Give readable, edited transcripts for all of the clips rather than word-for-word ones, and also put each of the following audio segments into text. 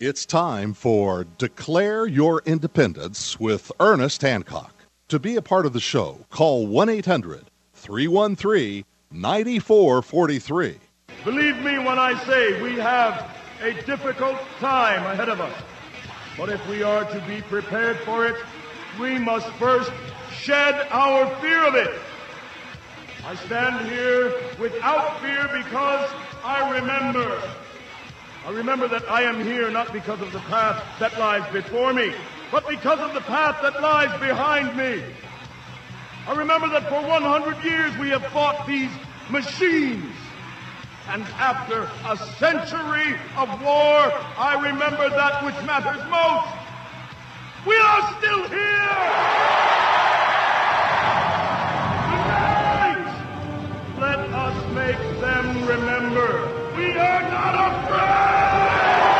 It's time for Declare Your Independence with Ernest Hancock. To be a part of the show, call 1-800-313-9443. Believe me when I say we have a difficult time ahead of us. But if we are to be prepared for it, we must first shed our fear of it. I stand here without fear because I remember that I am here not because of the path that lies before me, but because of the path that lies behind me. I remember that for 100 years we have fought these machines. And after a century of war, I remember that which matters most. We are still here! Tonight, let us make them remember we are not afraid!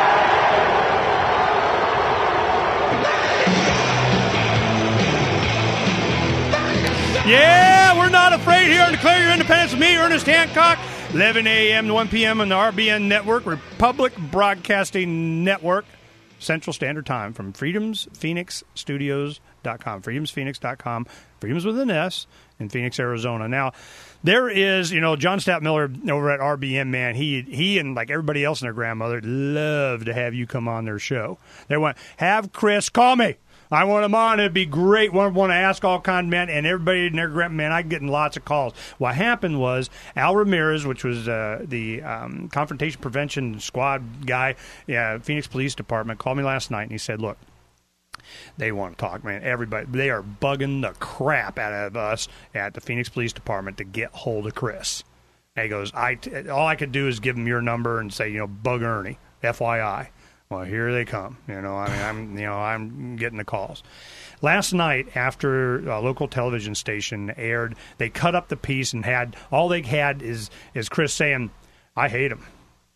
Yeah, we're not afraid here on Declare Your Independence with me, Ernest Hancock. 11 a.m. to 1 p.m. on the RBN Network, Republic Broadcasting Network, Central Standard Time from freedomsphoenixstudios.com, freedomsphoenix.com, Freedoms with an S, in Phoenix, Arizona. Now, there is, John Stapp Miller over at RBN, man, he and like everybody else and their grandmother love to have you come on their show. They want, have Chris call me. I want him on. It'd be great. Want to ask all kinds of men, and everybody in their man. I'm getting lots of calls. What happened was Al Ramirez, which was the Confrontation Prevention Squad guy, Phoenix Police Department, called me last night, and he said, "Look, they want to talk, man. Everybody, they are bugging the crap out of us at the Phoenix Police Department to get hold of Chris." And he goes, all I could do is give him your number and say, bug Ernie, FYI. Well, here they come. I'm getting the calls. Last night, after a local television station aired, they cut up the piece and all they had is Chris saying, "I hate him."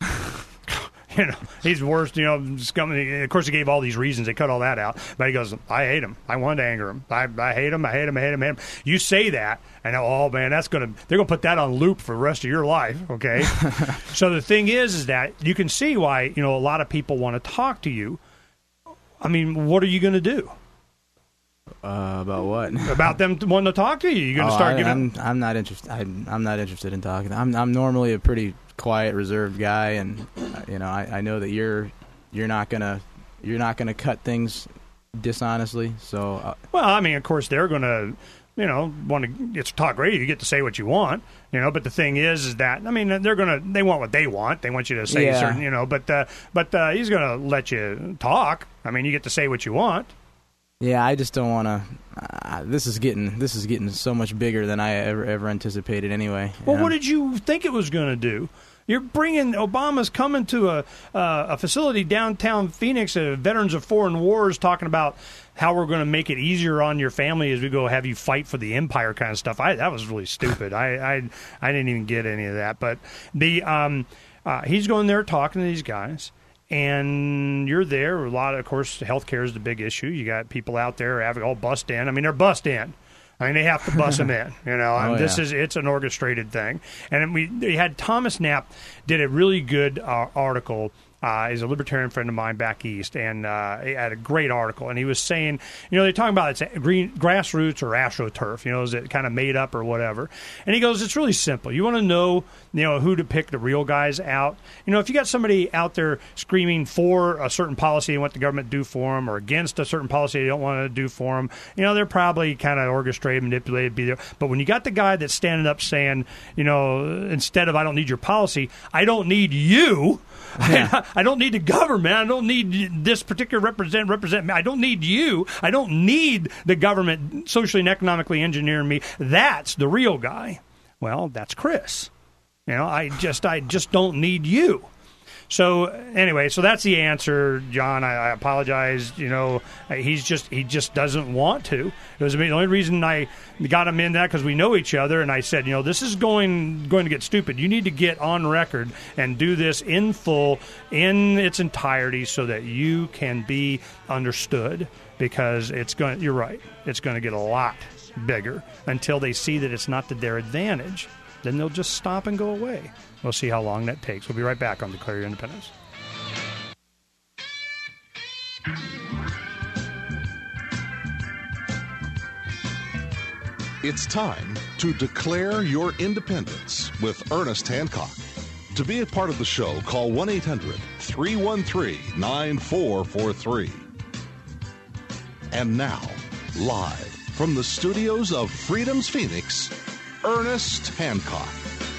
He's the worst. Of course, he gave all these reasons. They cut all that out, but he goes, "I hate him. I wanted to anger him. I hate him. I hate him. I hate him. I hate him." You say that, and oh man, they're gonna put that on loop for the rest of your life. Okay. So the thing is that you can see why a lot of people want to talk to you. I mean, what are you going to do? About what? About them wanting to talk to you. You're going to start giving. I'm not interested. I'm not interested in talking. I'm normally a pretty quiet, reserved guy, and I know that you're not gonna cut things dishonestly. So well, I mean, of course they're gonna want to. It's talk radio. You get to say what you want, But the thing is that they want what they want. They want you to say certain, But he's gonna let you talk. I mean, you get to say what you want. Yeah, I just don't want to. This is getting so much bigger than I ever anticipated. Anyway. Well, what did you think it was going to do? You're bringing Obama's coming to a facility downtown Phoenix, Veterans of Foreign Wars, talking about how we're going to make it easier on your family as we go have you fight for the empire kind of stuff. That was really stupid. I didn't even get any of that. But he's going there talking to these guys. And you're there. A lot, of course, healthcare is the big issue. You got people out there having all bust in. I mean, they're bust in. I mean, they have to bust them in. It's an orchestrated thing. And we had Thomas Knapp did a really good article. He's a libertarian friend of mine back east, and he had a great article. And he was saying, they're talking about it's green grassroots or AstroTurf. Is it kind of made up or whatever? And he goes, it's really simple. You want to know, who to pick the real guys out. If you got somebody out there screaming for a certain policy and what the government do for them, or against a certain policy they don't want to do for them, they're probably kind of orchestrated, manipulated, be there. But when you got the guy that's standing up saying, instead of I don't need your policy, I don't need you. Yeah. I don't need the government. I don't need this particular represent me. I don't need you. I don't need the government socially and economically engineering me. That's the real guy. Well, that's Chris. I just don't need you. So anyway, that's the answer, John. I apologize. He just doesn't want to. It was the only reason I got him in that because we know each other, and I said, this is going to get stupid. You need to get on record and do this in full, in its entirety, so that you can be understood. Because you're right. It's going to get a lot bigger until they see that it's not to their advantage. Then they'll just stop and go away. We'll see how long that takes. We'll be right back on Declare Your Independence. It's time to declare your independence with Ernest Hancock. To be a part of the show, call 1-800-313-9443. And now, live from the studios of Freedom's Phoenix, Ernest Hancock.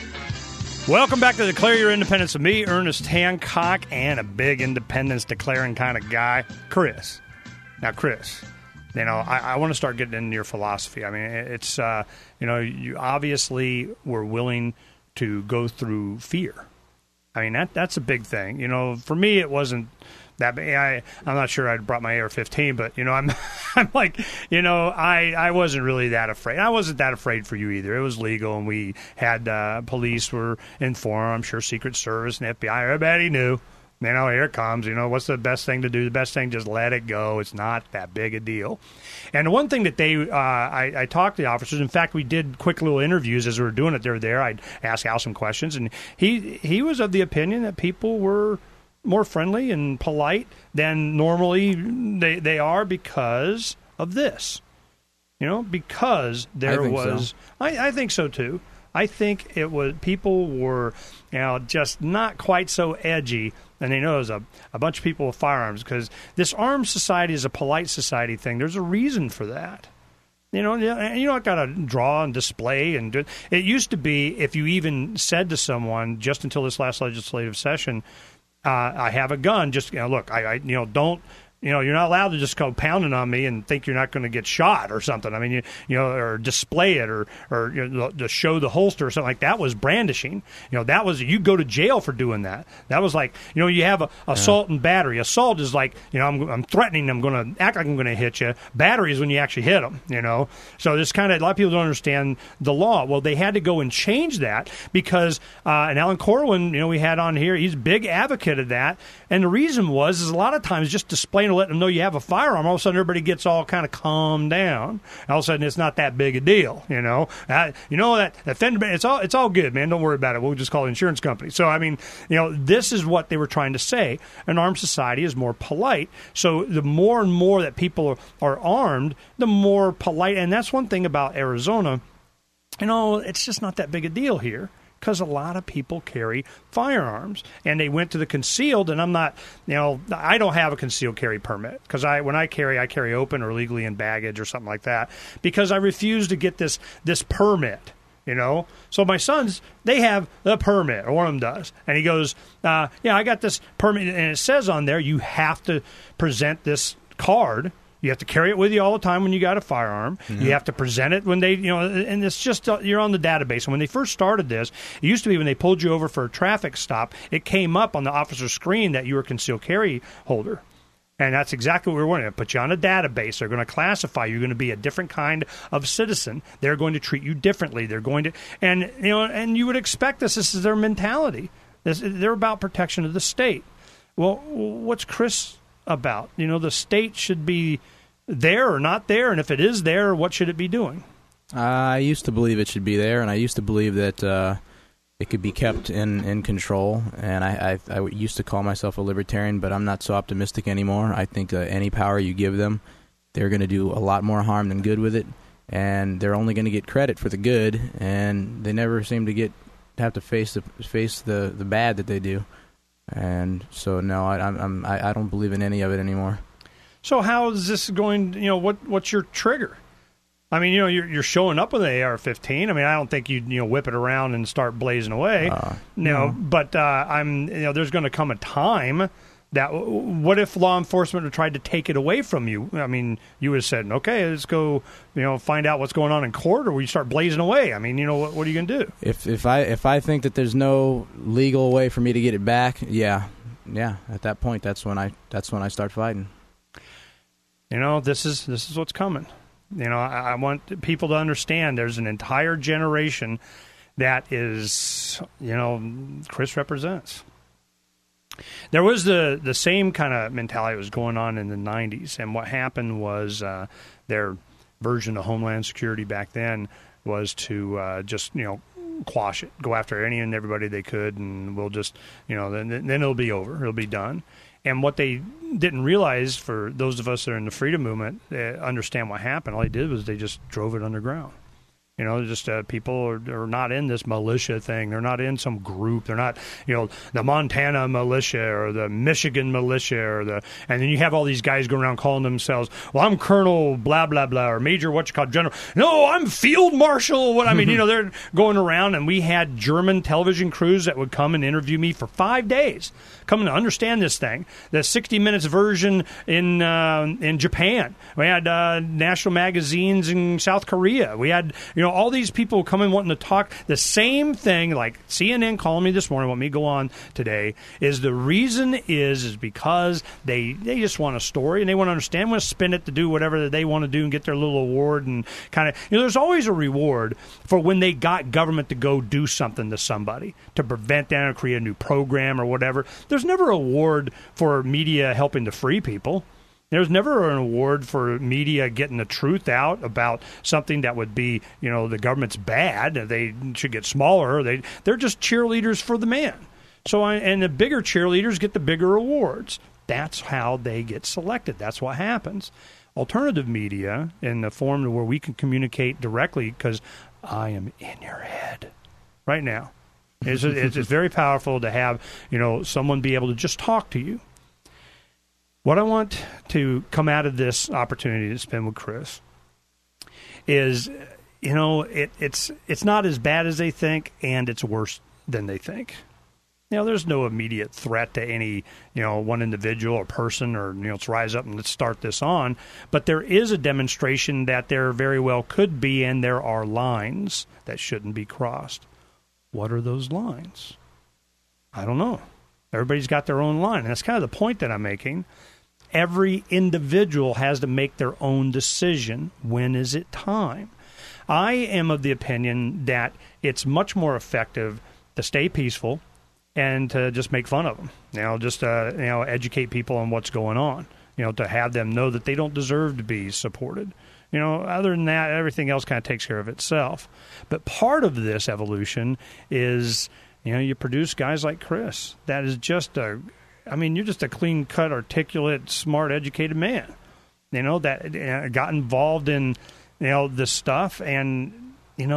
Welcome back to Declare Your Independence with me, Ernest Hancock, and a big independence declaring kind of guy, Chris. Now, Chris, you know, I want to start getting into your philosophy. I mean, it's, you obviously were willing to go through fear. I mean, that's a big thing. You know, for me, it wasn't that big. I'm not sure I'd brought my AR-15, but, you know, I'm like, you know, I wasn't really that afraid. I wasn't that afraid for you either. It was legal, and we had police were informed. I'm sure Secret Service and FBI, everybody knew. You know, here it comes. You know, what's the best thing to do? The best thing, just let it go. It's not that big a deal. And the one thing that I talked to the officers. In fact, we did quick little interviews as we were doing it. They were there. I'd ask Al some questions, and he was of the opinion that people were more friendly and polite than normally they are because of this. You know, because there was. So. I think so too. I think it was people were, you know, just not quite so edgy. And they know there's a bunch of people with firearms because this armed society is a polite society thing. There's a reason for that. You know, you don't got to draw and display and do. It used to be if you even said to someone just until this last legislative session, I have a gun. Just look, I don't. You know, you're not allowed to just go pounding on me and think you're not going to get shot or something. I mean, you know, or display it or you know, to show the holster or something like that was brandishing. You know, that was you go to jail for doing that. That was like, you know, you have assault and battery. Assault is like, you know, I'm threatening. I'm going to act like I'm going to hit you. Battery is when you actually hit them. You know, so this kind of a lot of people don't understand the law. Well, they had to go and change that because and Alan Corwin, you know, we had on here. He's a big advocate of that, and the reason is a lot of times just displaying to let them know you have a firearm, all of a sudden everybody gets all kind of calmed down. All of a sudden it's not that big a deal, you know. That fender, it's all good, man. Don't worry about it. We'll just call the insurance company. So I mean, you know, this is what they were trying to say. An armed society is more polite. So the more and more that people are armed, the more polite. And that's one thing about Arizona. You know, it's just not that big a deal here. Because a lot of people carry firearms, and they went to the concealed, and I'm not, you know, I don't have a concealed carry permit, because when I carry open or legally in baggage or something like that, because I refuse to get this permit, you know. So my sons, they have the permit, or one of them does, and he goes, yeah, I got this permit, and it says on there you have to present this card. You have to carry it with you all the time when you got a firearm. Mm-hmm. You have to present it when they, you know, and it's just, you're on the database. And when they first started this, it used to be when they pulled you over for a traffic stop, it came up on the officer's screen that you were a concealed carry holder. And that's exactly what we were wanting. Put you on a database. They're going to classify you. You're going to be a different kind of citizen. They're going to treat you differently. They're going to, and, you know, and you would expect this. This is their mentality. They're about protection of the state. Well, what's Chris about? You know, the state should be there or not there, and if it is there, what should it be doing? I used to believe it should be there, and I used to believe that it could be kept in control, and I used to call myself a libertarian, but I'm not so optimistic anymore. I think any power you give them, they're going to do a lot more harm than good with it, and they're only going to get credit for the good, and they never seem to have to face the bad that they do. And so, no, I don't believe in any of it anymore. So how is this going? You know, what's your trigger? I mean, you know, you're showing up with an AR-15. I mean, I don't think you whip it around and start blazing away. No, but there's going to come a time that what if law enforcement had tried to take it away from you? I mean, you would have said, okay, let's go, you know, find out what's going on in court, or will you start blazing away? I mean, you know, what are you going to do? If I think that there's no legal way for me to get it back, yeah, at that point, that's when I start fighting. You know, this is what's coming. You know, I want people to understand there's an entire generation that is, you know, Chris represents. There was the same kind of mentality that was going on in the 90s, and what happened was their version of Homeland Security back then was to just, you know, quash it, go after any and everybody they could, and we'll just, you know, then it'll be over, it'll be done. And what they didn't realize, for those of us that are in the freedom movement, understand what happened. All they did was they just drove it underground. You know, just people are not in this militia thing. They're not in some group. They're not, the Montana militia or the Michigan militia and then you have all these guys going around calling themselves, well, I'm Colonel blah, blah, blah, or Major General. No, I'm Field Marshal. What I mean, they're going around, and we had German television crews that would come and interview me for 5 days, coming to understand this thing. The 60 Minutes version in Japan. We had national magazines in South Korea. We had, all these people coming wanting to talk. The same thing, like CNN calling me this morning, want me to go on today, is the reason is because they just want a story, and they want to understand, want to spin it to do whatever they want to do and get their little award, and kind of, there's always a reward for when they got government to go do something to somebody, to prevent them or create a new program or whatever. There's never an award for media helping to free people. There's never an award for media getting the truth out about something that would be, the government's bad. They should get smaller. They're just cheerleaders for the man. And the bigger cheerleaders get the bigger awards. That's how they get selected. That's what happens. Alternative media, in the form where we can communicate directly, because I am in your head right now. It's very powerful to have, someone be able to just talk to you. What I want to come out of this opportunity to spend with Chris is, it's not as bad as they think, and it's worse than they think. There's no immediate threat to any, one individual or person, or, let's rise up and let's start this on. But there is a demonstration that there very well could be, and there are lines that shouldn't be crossed. What are those lines? I don't know. Everybody's got their own line. And that's kind of the point that I'm making. Every individual has to make their own decision. When is it time? I am of the opinion that it's much more effective to stay peaceful and to just make fun of them. Educate people on what's going on. To have them know that they don't deserve to be supported. Other than that, everything else kind of takes care of itself. But part of this evolution is, you produce guys like Chris. That is just you're just a clean-cut, articulate, smart, educated man, that got involved in, this stuff. And,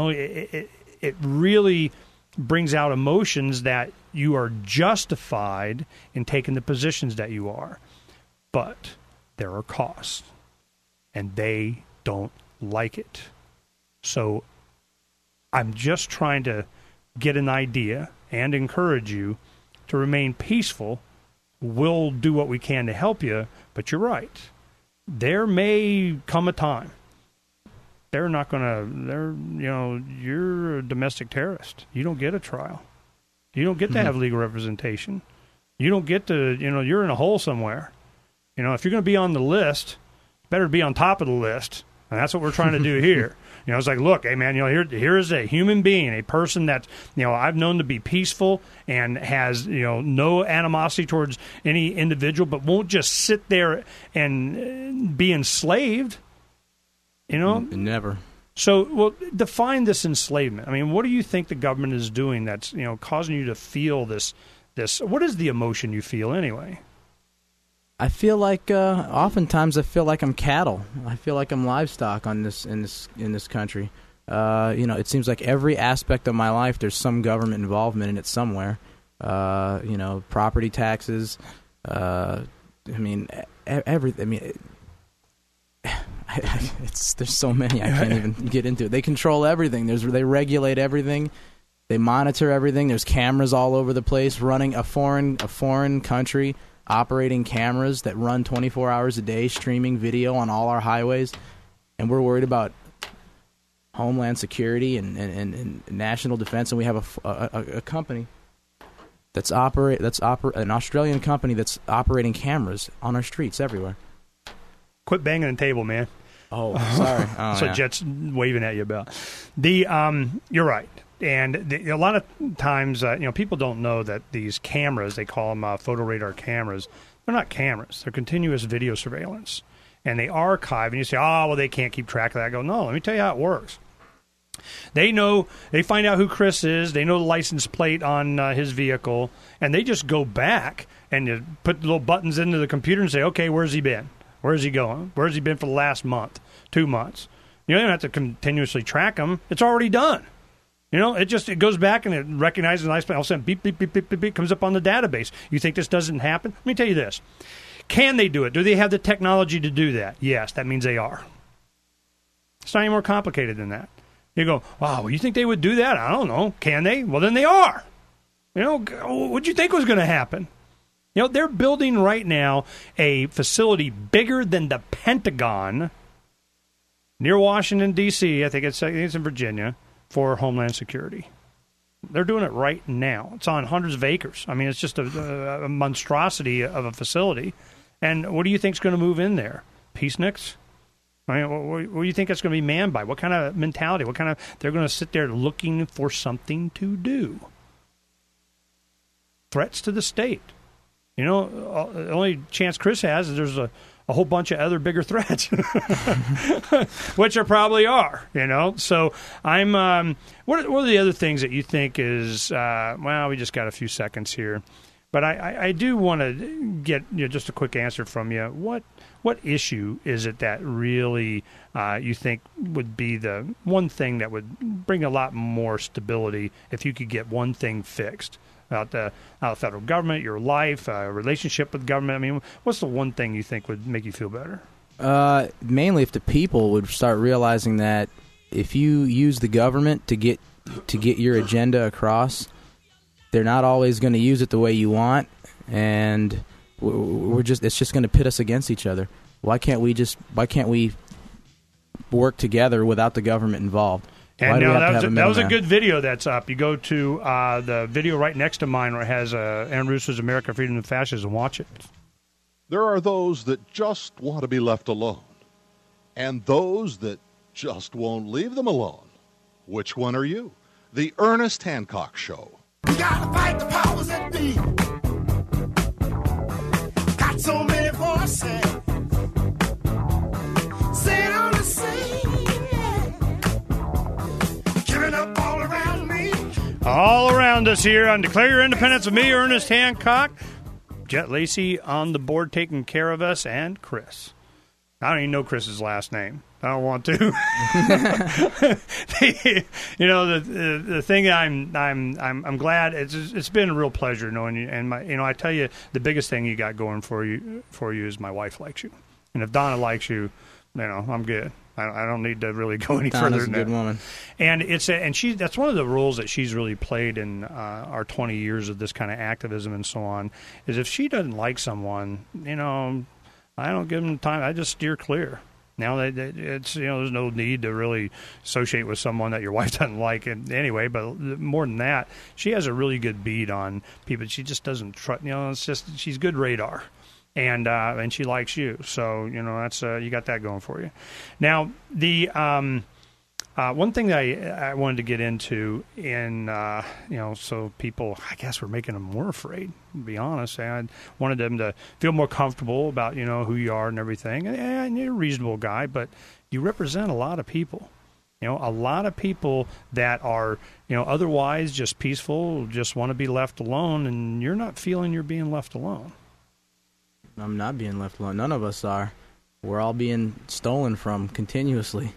it really brings out emotions that you are justified in taking the positions that you are. But there are costs, and they don't like it. So I'm just trying to get an idea and encourage you to remain peaceful. We'll do what we can to help you, but you're right. There may come a time. You're a domestic terrorist. You don't get a trial. You don't get to have legal representation. You don't get to, you're in a hole somewhere. If you're going to be on the list, better be on top of the list. And that's what we're trying to do here. It's like, look, hey, man, here is a human being, a person that, I've known to be peaceful and has, no animosity towards any individual, but won't just sit there and be enslaved, Never. So, well, define this enslavement. I mean, what do you think the government is doing that's, causing you to feel this? What is the emotion you feel anyway? I feel like oftentimes I feel like I'm cattle. I feel like I'm livestock in this country. It seems like every aspect of my life there's some government involvement in it somewhere. Property taxes. Everything. There's so many I can't even get into. They control everything. They regulate everything. They monitor everything. There's cameras all over the place. Running a foreign country. Operating cameras that run 24 hours a day, streaming video on all our highways, and we're worried about homeland security and national defense. And we have a company an Australian company that's operating cameras on our streets everywhere. Quit banging the table, man. Oh, sorry. So yeah. Jet's waving at you about you're right. And a lot of times, people don't know that these cameras, they call them photo radar cameras, they're not cameras. They're continuous video surveillance. And they archive, and you say, they can't keep track of that. I go, no, let me tell you how it works. They find out who Chris is, they know the license plate on his vehicle, and they just go back and you put little buttons into the computer and say, okay, where's he been? Where's he going? Where's he been for the last month, 2 months? You don't have to continuously track him. It's already done. It goes back and it recognizes an ice. All of a sudden, beep, beep, beep, beep, beep, beep, comes up on the database. You think this doesn't happen? Let me tell you this. Can they do it? Do they have the technology to do that? Yes, that means they are. It's not any more complicated than that. You go, wow, you think they would do that? I don't know. Can they? Well, then they are. What do you think was going to happen? They're building right now a facility bigger than the Pentagon near Washington, D.C., I think it's in Virginia, for Homeland Security. They're doing it right now. It's on hundreds of acres. I mean, it's just a monstrosity of a facility. And what do you think is going to move in there? Peaceniks? I mean, what do you think that's going to be manned by? What kind of mentality? They're going to sit there looking for something to do. Threats to the state. The only chance Chris has is there's a whole bunch of other bigger threats, which there probably are, So I'm, what are the other things that you think is, we just got a few seconds here, but I do want to get just a quick answer from you. What issue is it that really you think would be the one thing that would bring a lot more stability if you could get one thing fixed? About the federal government, your life, relationship with government. I mean, what's the one thing you think would make you feel better? Mainly if the people would start realizing that if you use the government to get your agenda across, they're not always going to use it the way you want, and it's just going to pit us against each other. Why can't we work together without the government involved? And now that was a good video that's up. You go to the video right next to mine where it has Aaron Russo's America, Freedom, and Fascism. Watch it. There are those that just want to be left alone, and those that just won't leave them alone. Which one are you? The Ernest Hancock Show. We gotta fight the powers that be. Got so many voices. Sit on the scene. All around us here on Declare Your Independence with me, Ernest Hancock. Jet Lacey on the board taking care of us, and Chris. I don't even know Chris's last name. I don't want to. The thing I'm glad it's been a real pleasure knowing you. And I tell you, the biggest thing you got going for you is my wife likes you, and if Donna likes you, I'm good. I don't need to really go any further than that. Donna's a good woman. And that's one of the roles that she's really played in our 20 years of this kind of activism and so on, is if she doesn't like someone, I don't give them time. I just steer clear. Now that it's, there's no need to really associate with someone that your wife doesn't like anyway, but more than that, she has a really good bead on people. She just doesn't trust, it's just, she's good radar. And she likes you, so that's you got that going for you. Now, the one thing that I wanted to get into, so people, I guess, we're making them more afraid. To be honest, I wanted them to feel more comfortable about who you are and everything. And you're a reasonable guy, but you represent a lot of people. A lot of people that are otherwise just peaceful, just want to be left alone, and you're not feeling you're being left alone. I'm not being left alone. None of us are. We're all being stolen from continuously.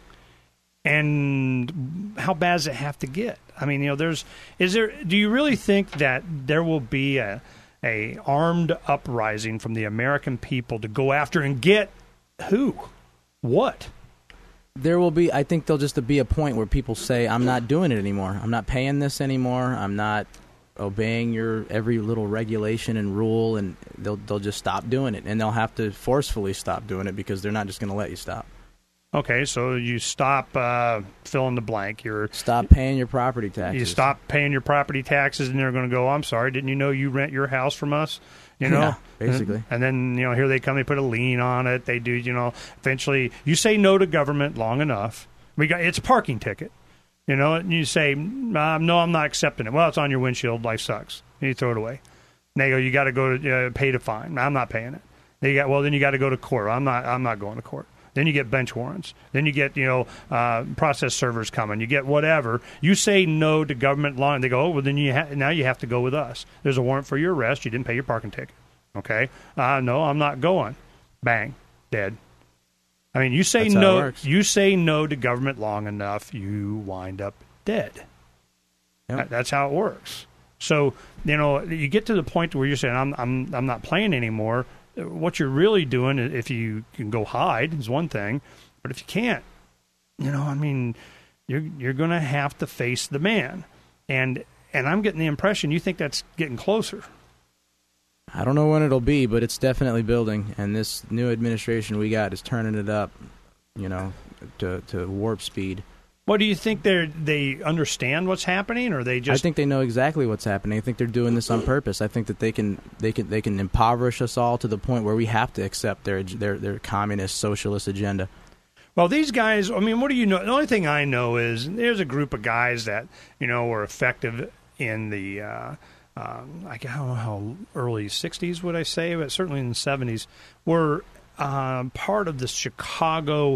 And how bad does it have to get? I mean, do you really think that there will be a armed uprising from the American people to go after and get who? What? There will be, I think there'll just be a point where people say, I'm not doing it anymore. I'm not paying this anymore. I'm not obeying your every little regulation and rule, and they'll just stop doing it, and they'll have to forcefully stop doing it because they're not just going to let you stop. Okay, so you stop fill in the blank. Stop paying your property taxes. You stop paying your property taxes, and they're going to go, I'm sorry, didn't you know you rent your house from us? Yeah, basically. And then, here they come, they put a lien on it. They do, eventually you say no to government long enough. It's a parking ticket. And you say, no, I'm not accepting it. Well, it's on your windshield. Life sucks. And you throw it away. And they go, you got to go to pay the fine. I'm not paying it. Then you got to go to court. I'm not going to court. Then you get bench warrants. Then you get, process servers coming. You get whatever. You say no to government law, and they go, oh, well, then now you have to go with us. There's a warrant for your arrest. You didn't pay your parking ticket. Okay, no, I'm not going. Bang, dead. I mean, you say That's how it no. works. You say no to government long enough, you wind up dead. Yep. That's how it works. So you get to the point where you're saying, I'm not playing anymore. What you're really doing, if you can go hide, is one thing, but if you can't, I mean, you're going to have to face the man, and I'm getting the impression you think that's getting closer. I don't know when it'll be, but it's definitely building, and this new administration we got is turning it up, to warp speed. What do you think they understand what's happening, or they just? I think they know exactly what's happening. I think they're doing this on purpose. I think that they can impoverish us all to the point where we have to accept their communist socialist agenda. Well, these guys, I mean, what do you know? The only thing I know is there's a group of guys that were effective in the I don't know how early 60s would I say, but certainly in the 70s were part of the Chicago.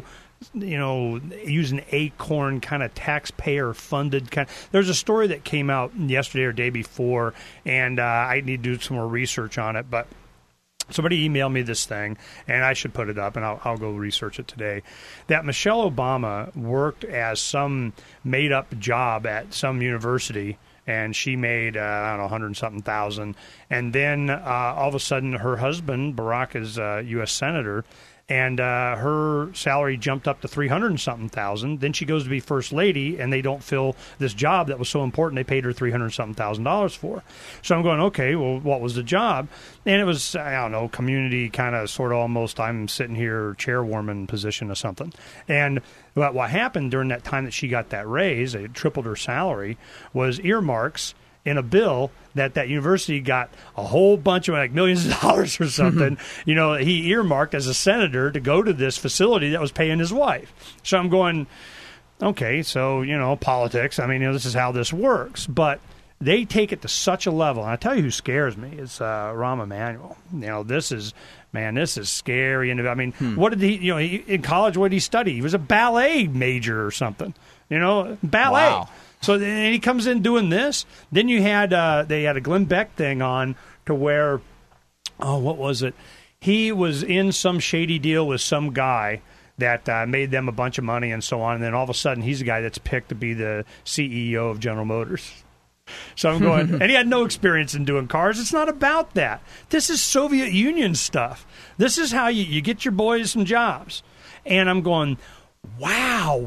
Using Acorn kind of taxpayer-funded kind. There's a story that came out yesterday or day before, and I need to do some more research on it. But somebody emailed me this thing, and I should put it up, and I'll go research it today. That Michelle Obama worked as some made-up job at some university, and she made, 100-something thousand. And then all of a sudden, her husband, Barack, is a U.S. Senator, and her salary jumped up to 300-something thousand. Then she goes to be first lady, and they don't fill this job that was so important. They paid her $300-something thousand for. So I'm going, okay, well, what was the job? And it was, community kind of sort of almost. I'm sitting here chairwoman position or something. And what happened during that time that she got that raise, it tripled her salary, was earmarks in a bill that university got a whole bunch of millions of dollars or something. He earmarked as a senator to go to this facility that was paying his wife. So I'm going, okay, so, politics. I mean, this is how this works. But they take it to such a level. And I tell you who scares me is Rahm Emanuel. This is scary. And I mean, what did he, in college, what did he study? He was a ballet major or something, ballet. Wow. So then he comes in doing this. Then you had they had a Glenn Beck thing on to where, what was it? He was in some shady deal with some guy that made them a bunch of money and so on. And then all of a sudden, he's the guy that's picked to be the CEO of General Motors. So I'm going, and he had no experience in doing cars. It's not about that. This is Soviet Union stuff. This is how you get your boys some jobs. And I'm going, wow.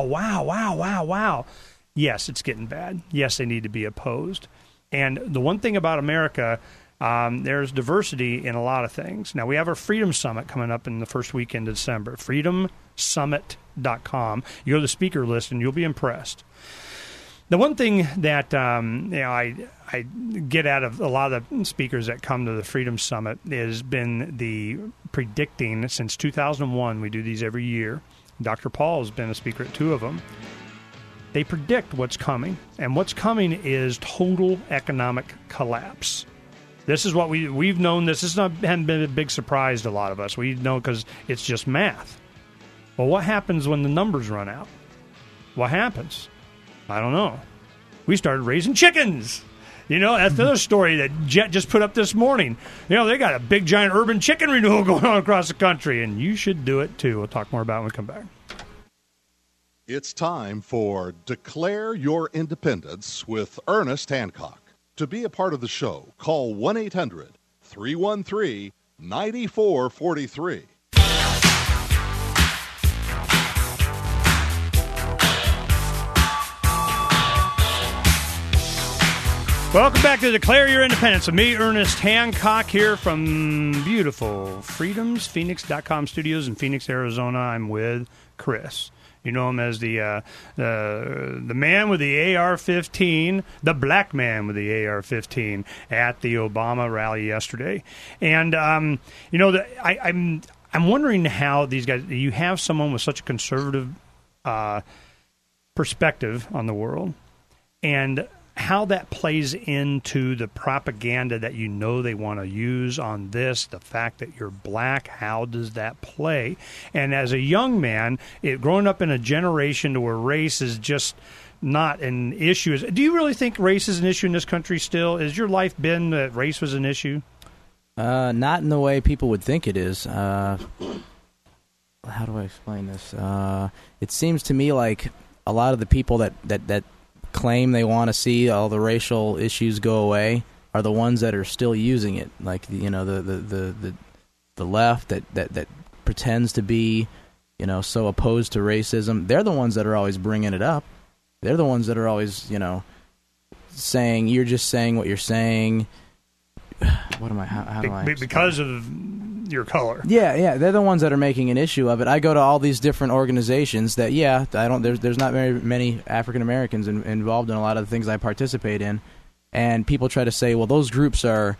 Yes, it's getting bad. Yes, they need to be opposed. And the one thing about America, there's diversity in a lot of things. Now, we have our Freedom Summit coming up in the first weekend of December. freedomsummit.com. You go to the speaker list, and you'll be impressed. The one thing that I get out of a lot of the speakers that come to the Freedom Summit has been the predicting. Since 2001, we do these every year. Dr. Paul has been a speaker at 2 of them. They predict what's coming, and what's coming is total economic collapse. This is what we've known. This hadn't been a big surprise to a lot of us. We know because it's just math. Well, what happens when the numbers run out? What happens? I don't know. We started raising chickens. That's another story that Jet just put up this morning. They got a big, giant urban chicken renewal going on across the country, and you should do it, too. We'll talk more about it when we come back. It's time for Declare Your Independence with Ernest Hancock. To be a part of the show, call 1-800-313-9443. Welcome back to Declare Your Independence. With me, Ernest Hancock, here from beautiful freedomsphoenix.com studios in Phoenix, Arizona. I'm with Chris. You know him as the man with the AR-15, the black man with the AR-15 at the Obama rally yesterday. And I'm wondering how these guys. You have someone with such a conservative perspective on the world, and how that plays into the propaganda that they want to use on this, the fact that you're black, how does that play? And as a young man, growing up in a generation to where race is just not an issue. Do you really think race is an issue in this country still? Has your life been that race was an issue? Not in the way people would think it is. How do I explain this? It seems to me like a lot of the people that claim they want to see all the racial issues go away are the ones that are still using it. Like, the left that pretends to be, so opposed to racism. They're the ones that are always bringing it up. They're the ones that are always, saying you're just saying what you're saying. What am I? How do I? Because of your color. Yeah, they're the ones that are making an issue of it. I go to all these different organizations that, there's not very many African Americans involved in a lot of the things I participate in, and people try to say, well, those groups are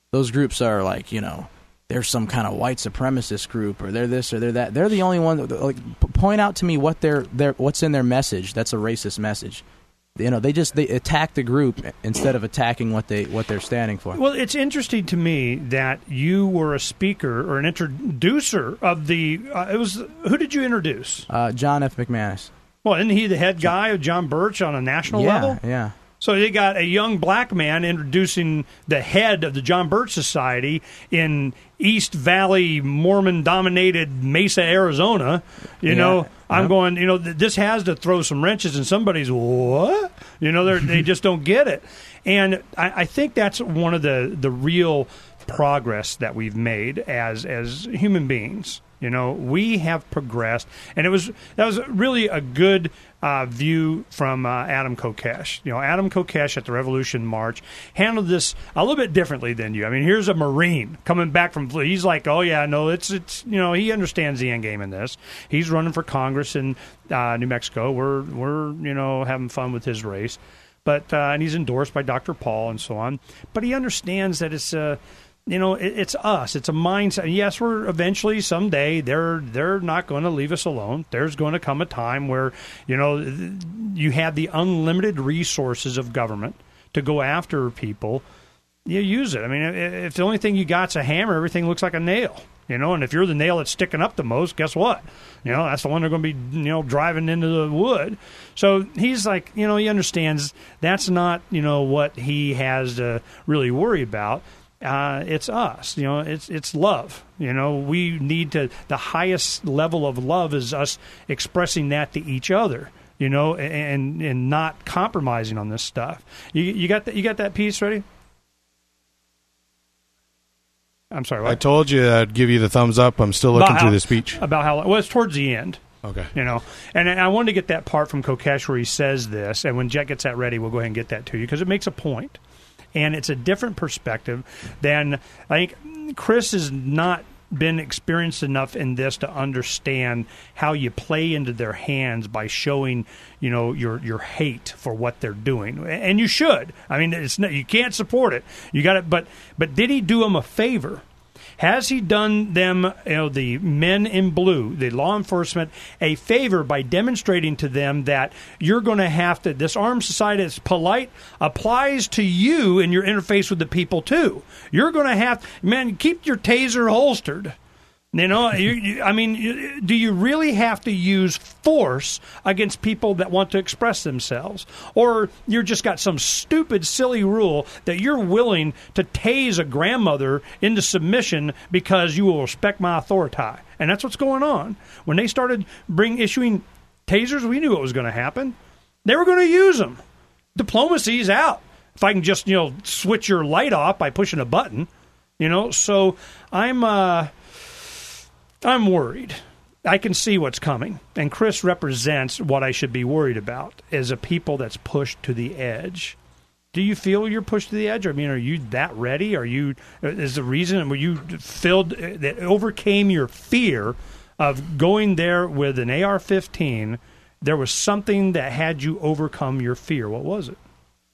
like, they're some kind of white supremacist group, or they're this or they're that. They're the only one that, like, point out to me what's in their message that's a racist message. They attack the group instead of attacking what they're standing for. Well, it's interesting to me that you were a speaker or an introducer of the. Who did you introduce? John F. McManus. Well, isn't he the head guy of John Birch on a national level? Yeah. So they got a young black man introducing the head of the John Birch Society in East Valley, Mormon-dominated Mesa, Arizona. I'm going, this has to throw some wrenches in somebody's, what? They just don't get it. And I think that's one of the real progress that we've made as human beings. We have progressed, and that was really a good view from Adam Kokesh. Adam Kokesh at the Revolution March handled this a little bit differently than you. I mean, here's a Marine coming back from. He's like, oh yeah, no, it's he understands the end game in this. He's running for Congress in New Mexico. We're having fun with his race, but and he's endorsed by Dr. Paul and so on. But he understands that it's it's us. It's a mindset. Yes, we're eventually, someday, they're not going to leave us alone. There's going to come a time where, you have the unlimited resources of government to go after people. You use it. I mean, if the only thing you got's a hammer, everything looks like a nail. And if you're the nail that's sticking up the most, guess what? That's the one they're going to be, driving into the wood. So he's like, he understands that's not, what he has to really worry about. It's us, it's love. We need to, the highest level of love is us expressing that to each other, and not compromising on this stuff. You got that piece ready? I'm sorry, what? I told you I'd give you the thumbs up. I'm still looking through the speech. About how, well, it's towards the end. Okay. And I wanted to get that part from Kokesh where he says this, and when Jet gets that ready, we'll go ahead and get that to you, because it makes a point. And it's a different perspective than, I think, Chris has not been experienced enough in this to understand how you play into their hands by showing, your hate for what they're doing. And you should. I mean, you can't support it. You got it. But did he do them a favor? Has he done them, the men in blue, the law enforcement, a favor by demonstrating to them that you're going to have to, this armed society that's polite applies to you in your interface with the people too. You're going to have, keep your taser holstered. Do you really have to use force against people that want to express themselves? Or you're just got some stupid, silly rule that you're willing to tase a grandmother into submission because you will respect my authority. And that's what's going on. When they started issuing tasers, we knew what was going to happen. They were going to use them. Diplomacy's out. If I can just, switch your light off by pushing a button, So I'm worried. I can see what's coming. And Chris represents what I should be worried about as a people that's pushed to the edge. Do you feel you're pushed to the edge? I mean, are you that ready? Is the reason, were you filled, that overcame your fear of going there with an AR-15, there was something that had you overcome your fear? What was it?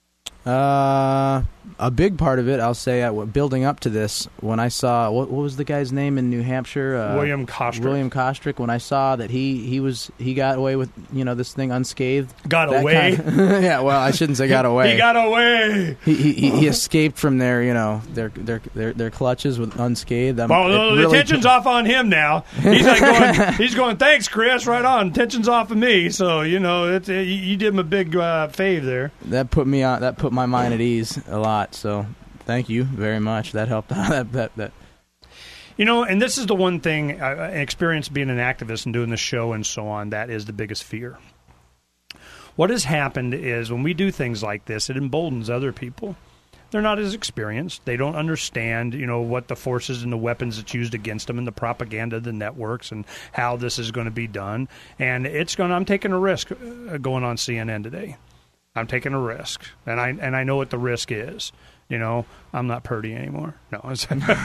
A big part of it, I'll say, building up to this, when I saw, what was the guy's name in New Hampshire? William Kostrick. William Kostrick. When I saw that he got away with, this thing unscathed. Got away? Yeah, well, I shouldn't say got away. He got away! He escaped from their clutches with unscathed. The tension's off on him now. He's going, thanks, Chris, right on. Tension's off of me. So, you did him a big fave there. That put my mind at ease a lot. So Thank you very much. That helped. that. You know, and this is the one thing, experience being an activist and doing the show and so on, that is the biggest fear. What has happened is when we do things like this, it emboldens other people. They're not as experienced. They don't understand, you know, what the forces and the weapons that's used against them and the propaganda of the networks and how this is going to be done. And I'm taking a risk going on CNN today. I'm taking a risk, and I know what the risk is. You know, I'm not Purdy anymore. No, but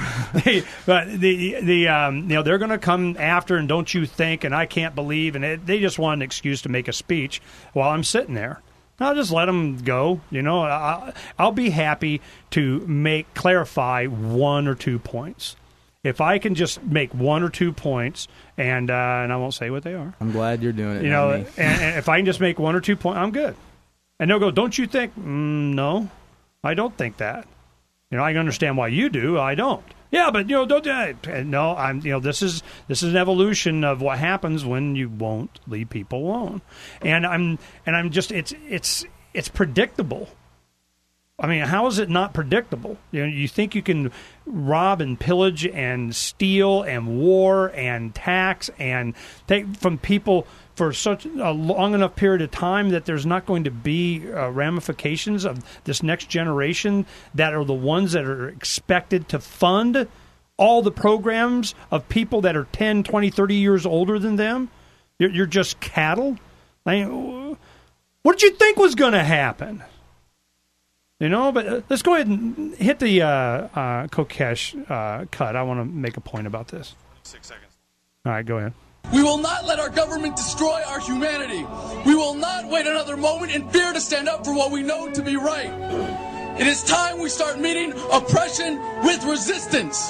they're going to come after, and don't you think? And I can't believe, and they just want an excuse to make a speech while I'm sitting there. I'll just let them go. You know, I'll be happy to clarify 1 or 2 points. If I can just make 1 or 2 points, and I won't say what they are. I'm glad you're doing it. You know, and if I can just make 1 or 2 points, I'm good. And they'll go, don't you think? No, I don't think that. You know, I can understand why you do. I don't. Yeah, but you know, don't. No, I'm. You know, this is an evolution of what happens when you won't leave people alone. And I'm just. It's predictable. I mean, how is it not predictable? You know, you think you can rob and pillage and steal and war and tax and take from people for such a long enough period of time that there's not going to be ramifications of this next generation that are the ones that are expected to fund all the programs of people that are 10, 20, 30 years older than them? You're just cattle? I mean, what did you think was going to happen? You know, but let's go ahead and hit the Kokesh cut. I want to make a point about this. 6 seconds. All right, go ahead. We will not let our government destroy our humanity. We will not wait another moment in fear to stand up for what we know to be right. It is time we start meeting oppression with resistance.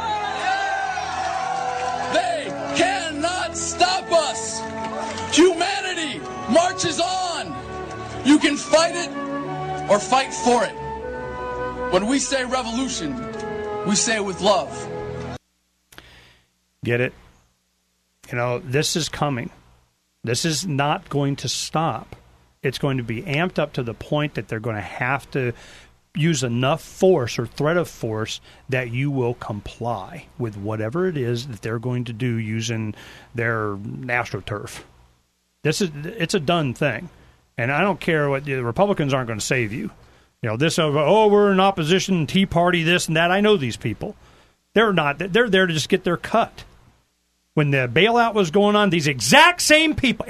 They cannot stop us. Humanity marches on. You can fight it or fight for it. When we say revolution, we say it with love. Get it? You know, this is coming. This is not going to stop. It's going to be amped up to the point that they're going to have to use enough force or threat of force that you will comply with whatever it is that they're going to do using their AstroTurf. It's a done thing. And I don't care what the Republicans aren't going to save you. You know, we're in opposition, Tea Party, this and that. I know these people. They're not. They're there to just get their cut. When the bailout was going on, these exact same people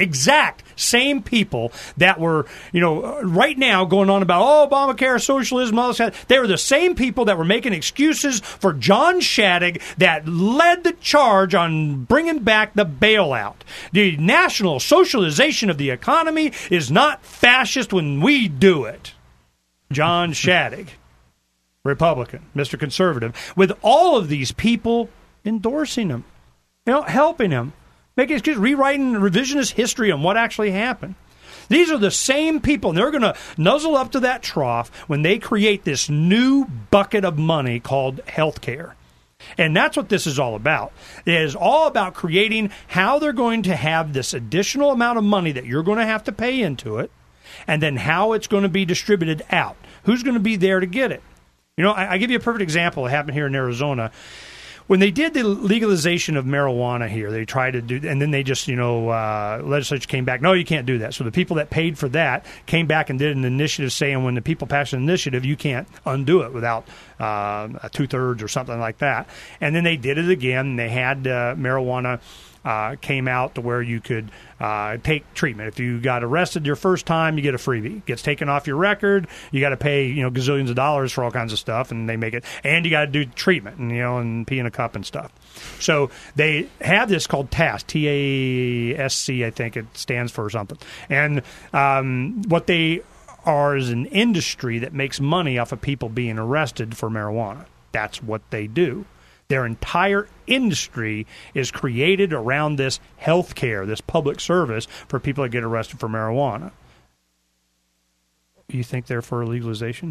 that were, you know, right now going on about, Obamacare, socialism, all this, they were the same people that were making excuses for John Shadegg that led the charge on bringing back the bailout. The national socialization of the economy is not fascist when we do it. John Shadegg, Republican, Mr. Conservative, with all of these people endorsing him. You know, helping him, making excuses, rewriting revisionist history on what actually happened. These are the same people, and they're going to nuzzle up to that trough when they create this new bucket of money called health care. And that's what this is all about. It is all about creating how they're going to have this additional amount of money that you're going to have to pay into it, and then how it's going to be distributed out. Who's going to be there to get it? You know, I give you a perfect example. It happened here in Arizona. When they did the legalization of marijuana here, they tried to do, and then they just, legislature came back, no, you can't do that. So the people that paid for that came back and did an initiative saying when the people pass an initiative, you can't undo it without a 2/3 or something like that. And then they did it again. They had marijuana came out to where you could take treatment. If you got arrested your first time, you get a freebie. It gets taken off your record. You got to pay, gazillions of dollars for all kinds of stuff, and they make it. And you got to do treatment, and pee in a cup and stuff. So they have this called TASC, TASC, I think it stands for something. And what they are is an industry that makes money off of people being arrested for marijuana. That's what they do. Their entire industry is created around this health care, this public service for people that get arrested for marijuana. Do you think they're for legalization?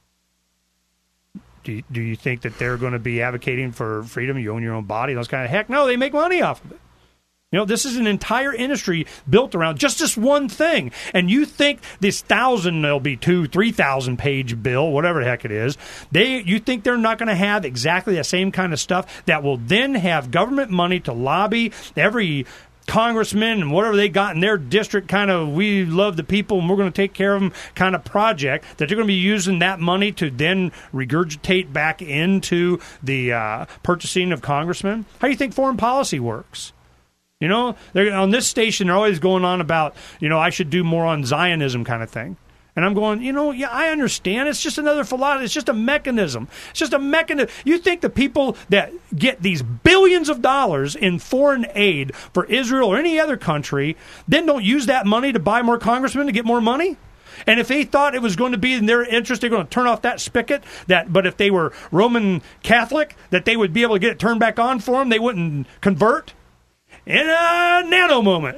Do you think that they're going to be advocating for freedom? You own your own body, those kind of heck? No, they make money off of it. You know, this is an entire industry built around just this one thing. And you think this 1,000, there'll be 2,000, 3,000 page bill, whatever the heck it is, you think they're not going to have exactly the same kind of stuff that will then have government money to lobby every congressman and whatever they got in their district kind of we love the people and we're going to take care of them kind of project, that they're going to be using that money to then regurgitate back into the purchasing of congressmen? How do you think foreign policy works? You know, on this station, they're always going on about, you know, I should do more on Zionism kind of thing. And I'm going, you know, yeah, I understand. It's just another philosophy. It's just a mechanism. It's just a mechanism. You think the people that get these billions of dollars in foreign aid for Israel or any other country then don't use that money to buy more congressmen to get more money? And if they thought it was going to be in their interest, they're going to turn off that spigot. But if they were Roman Catholic, that they would be able to get it turned back on for them, they wouldn't convert in a nano moment.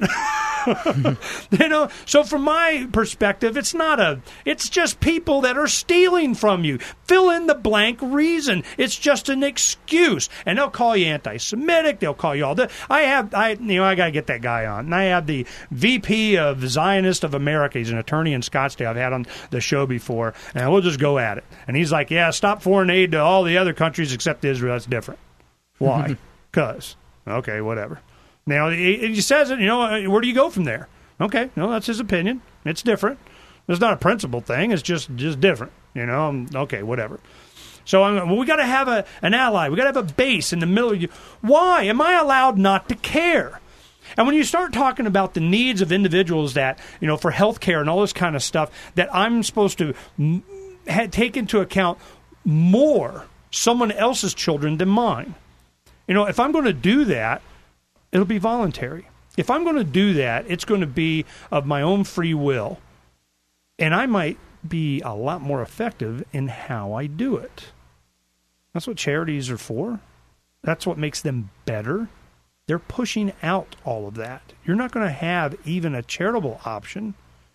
You know, so from my perspective, it's just people that are stealing from you. Fill in the blank reason. It's just an excuse. And they'll call you anti-Semitic. They'll call you all that. I got to get that guy on. And I have the VP of Zionist of America. He's an attorney in Scottsdale. I've had on the show before. And we'll just go at it. And he's like, yeah, stop foreign aid to all the other countries except Israel. That's different. Why? Because. Okay, whatever. Now, he says it, you know, where do you go from there? Okay, no, that's his opinion. It's different. It's not a principle thing. It's just different, you know. Okay, whatever. So we got to have an ally. We got to have a base in the middle of you. Why am I allowed not to care? And when you start talking about the needs of individuals that, you know, for health care and all this kind of stuff, that I'm supposed to take into account more someone else's children than mine. You know, if I'm going to do that, it'll be voluntary. If I'm going to do that, it's going to be of my own free will. And I might be a lot more effective in how I do it. That's what charities are for. That's what makes them better. They're pushing out all of that. You're not going to have even a charitable option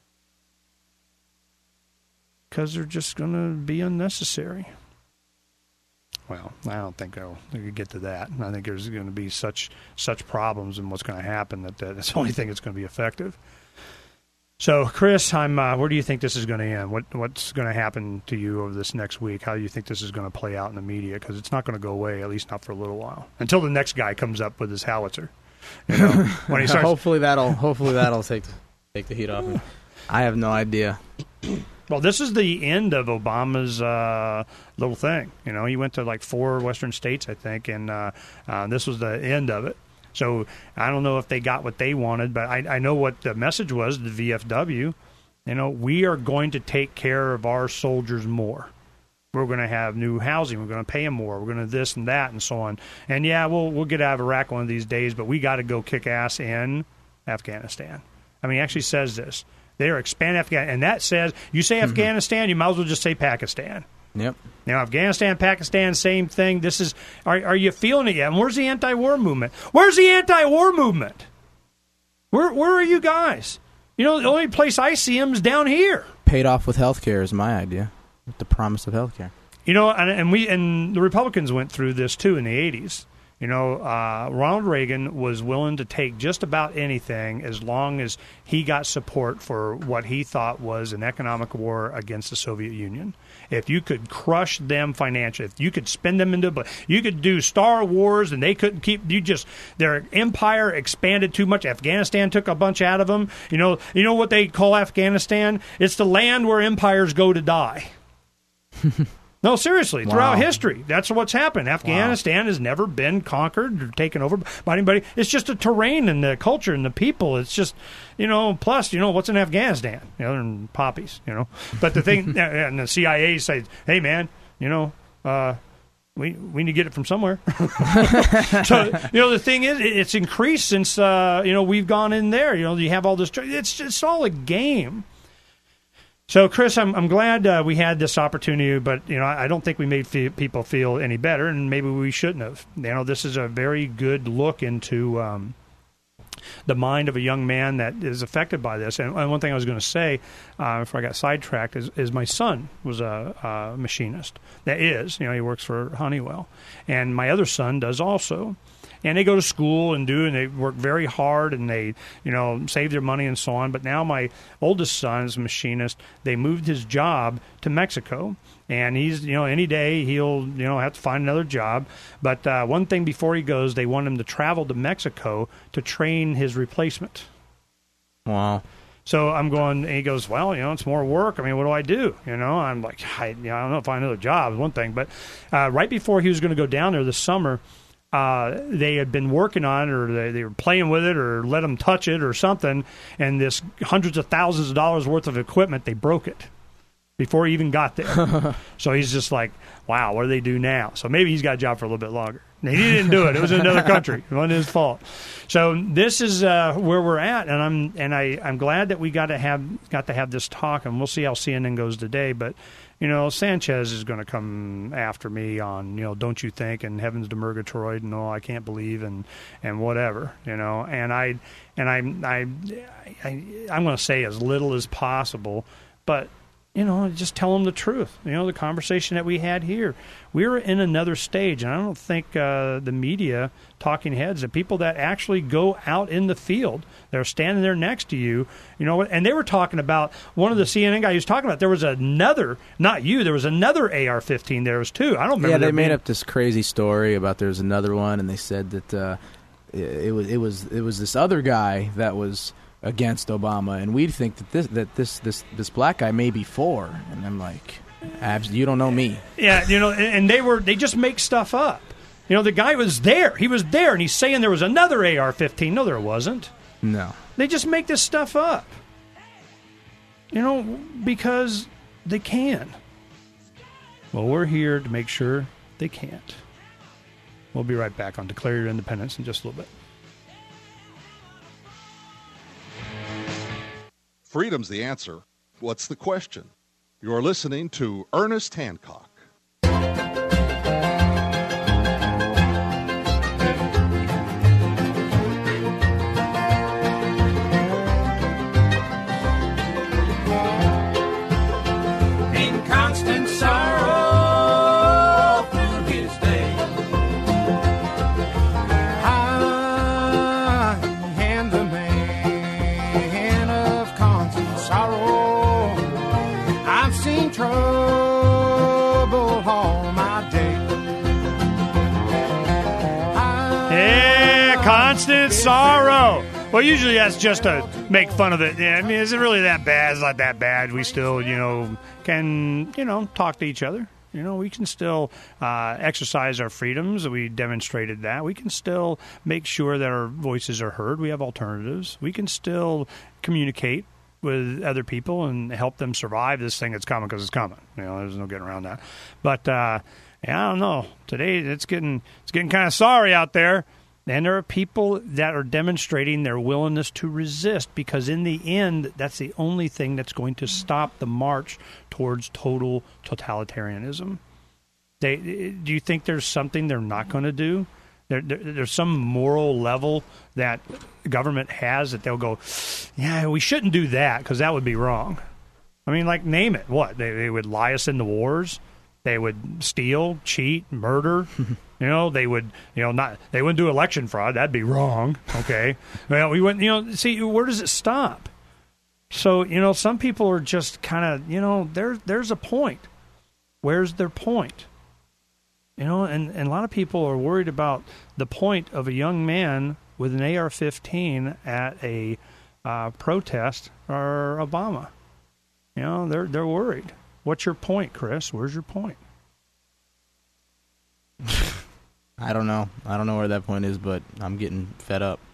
because they're just going to be unnecessary. Well, I don't think they'll get to that. I think there's going to be such problems in what's going to happen that that's the only thing that's going to be effective. So, Chris, where do you think this is going to end? What's going to happen to you over this next week? How do you think this is going to play out in the media? Because it's not going to go away, at least not for a little while, until the next guy comes up with his howitzer. You know, when he starts. Hopefully that'll take the heat off. I have no idea. Well, this is the end of Obama's little thing. You know, he went to like 4 western states, I think, and this was the end of it. So I don't know if they got what they wanted, but I know what the message was, the VFW. You know, we are going to take care of our soldiers more. We're going to have new housing. We're going to pay them more. We're going to this and that and so on. And, yeah, we'll get out of Iraq one of these days, but we got to go kick ass in Afghanistan. I mean, he actually says this. They are expanding Afghanistan. And that says, you say Afghanistan, you might as well just say Pakistan. Yep. Now, Afghanistan, Pakistan, same thing. This is, are you feeling it yet? And where's the anti-war movement? Where's the anti-war movement? Where are you guys? You know, the only place I see them is down here. Paid off with health care is my idea. With the promise of health care. You know, and the Republicans went through this, too, in the 80s. You know, Ronald Reagan was willing to take just about anything as long as he got support for what he thought was an economic war against the Soviet Union. If you could crush them financially, if you could spin them into, you could do Star Wars and they couldn't keep, their empire expanded too much. Afghanistan took a bunch out of them. You know what they call Afghanistan? It's the land where empires go to die. No, seriously, throughout history, that's what's happened. Afghanistan has never been conquered or taken over by anybody. It's just the terrain and the culture and the people. It's just, plus, what's in Afghanistan? Than poppies, But the thing, and the CIA says, hey, man, we need to get it from somewhere. So, the thing is, it's increased since, we've gone in there. You have all this, it's all a game. So, Chris, I'm glad we had this opportunity, but I don't think we made people feel any better, and maybe we shouldn't have. This is a very good look into the mind of a young man that is affected by this. And one thing I was going to say before I got sidetracked is my son was a machinist. That is, he works for Honeywell, and my other son does also. and they go to school and they work very hard, and they, save their money and so on. But now my oldest son is a machinist. They moved his job to Mexico, and he's, any day he'll, have to find another job. But one thing before he goes, they want him to travel to Mexico to train his replacement. Wow. So I'm going, and he goes, well, it's more work. I mean, what do I do? I'm like, I don't know if I find another job is one thing. But right before he was going to go down there this summer, they had been working on it, or they were playing with it, or let him touch it or something. And this hundreds of thousands of dollars worth of equipment, they broke it before he even got there. So he's just like, wow, what do they do now? So maybe he's got a job for a little bit longer. He didn't do it. It was in another country. It wasn't his fault. So this is where we're at, and I'm glad that we got to have this talk, and we'll see how CNN goes today. But Sanchez is going to come after me on don't you think, and heavens to Murgatroyd, and I can't believe, and whatever, and I'm going to say as little as possible, but. Just tell them the truth. The conversation that we had here. We're in another stage, and I don't think the media, talking heads, the people that actually go out in the field, they're standing there next to you, and they were talking about, one of the CNN guys was talking about, there was another, not you, there was another AR-15 there was two. I don't remember. Yeah, they made up this crazy story about there's another one, and they said that it was this other guy that was against Obama, and we'd think that this black guy may be for, and I'm like, you don't know me. Yeah, and they just make stuff up. The guy was there. He was there, and he's saying there was another AR-15. No, there wasn't. No. They just make this stuff up. Because they can. Well, we're here to make sure they can't. We'll be right back on Declare Your Independence in just a little bit. Freedom's the answer. What's the question? You're listening to Ernest Hancock. In constant sorrow through his day, I am the man of constant sorrow. I've seen trouble all my day. Yeah, constant sorrow. Well, usually that's just to make fun of it. Yeah, I mean, is it really that bad? It's not that bad. We still, can, talk to each other. We can still exercise our freedoms. We demonstrated that. We can still make sure that our voices are heard. We have alternatives. We can still communicate with other people and help them survive this thing that's coming, because it's coming. There's no getting around that. But I don't know. Today it's getting kind of sorry out there. And there are people that are demonstrating their willingness to resist, because in the end, that's the only thing that's going to stop the march towards total totalitarianism. Do you think there's something they're not going to do? There's some moral level that government has that they'll go, yeah, we shouldn't do that because that would be wrong. I mean, like, name it. What? They would lie us into wars? They would steal, cheat, murder. They would, they wouldn't do election fraud. That'd be wrong. Okay. Well, we wouldn't, see, where does it stop? So, some people are just kind of, there's a point. Where's their point? And a lot of people are worried about the point of a young man with an AR-15 at a protest or Obama. They're worried. What's your point, Chris? Where's your point? I don't know. I don't know where that point is, but I'm getting fed up.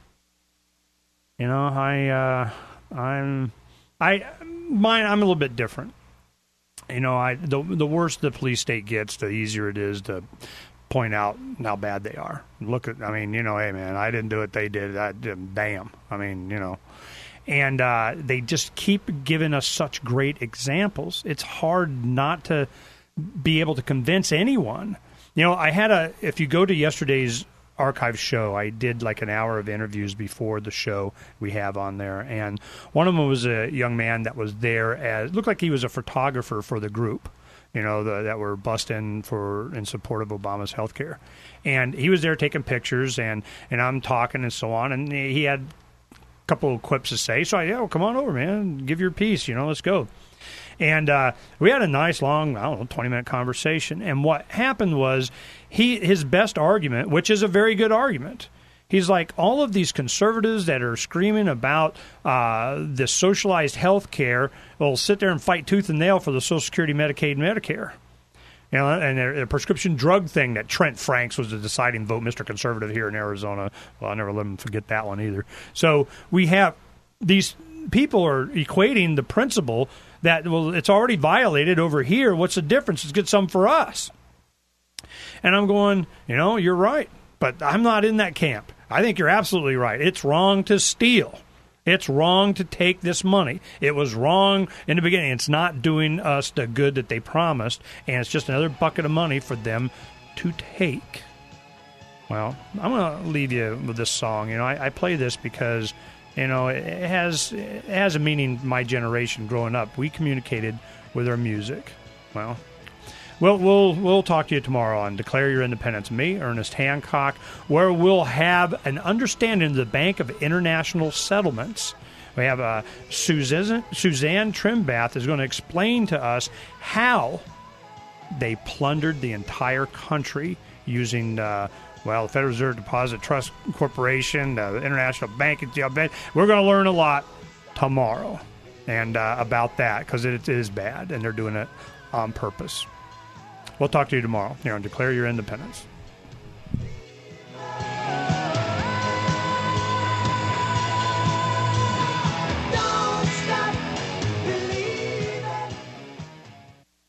I'm a little bit different. The worse the police state gets, the easier it is to point out how bad they are. Hey man, I didn't do it, they did. Damn. And they just keep giving us such great examples. It's hard not to be able to convince anyone. If you go to yesterday's archive show, I did like an hour of interviews before the show we have on there. And one of them was a young man that was there looked like he was a photographer for the group. that were bussed in support of Obama's health care. And he was there taking pictures, and I'm talking and so on, and he had a couple of quips to say. So well, come on over, man, give your piece, let's go. And we had a nice, long, 20-minute conversation. And what happened was his best argument, which is a very good argument, he's like, all of these conservatives that are screaming about this socialized health care will sit there and fight tooth and nail for the Social Security, Medicaid, and Medicare. And their prescription drug thing that Trent Franks was the deciding vote, Mr. Conservative here in Arizona. Well, I never let him forget that one either. So we have these people are equating the principle that, well, it's already violated over here. What's the difference? Let's get some for us. And I'm going, you're right. But I'm not in that camp. I think you're absolutely right. It's wrong to steal. It's wrong to take this money. It was wrong in the beginning. It's not doing us the good that they promised, and it's just another bucket of money for them to take. Well, I'm going to leave you with this song. I play this because, it has a meaning. My generation growing up, we communicated with our music. Well, we'll talk to you tomorrow on Declare Your Independence. Me, Ernest Hancock, where we'll have an understanding of the Bank of International Settlements. We have Suzanne Trimbath is going to explain to us how they plundered the entire country using the Federal Reserve Deposit Trust Corporation, the International Bank. We're going to learn a lot tomorrow and about that, because it is bad, and they're doing it on purpose. We'll talk to you tomorrow here on Declare Your Independence.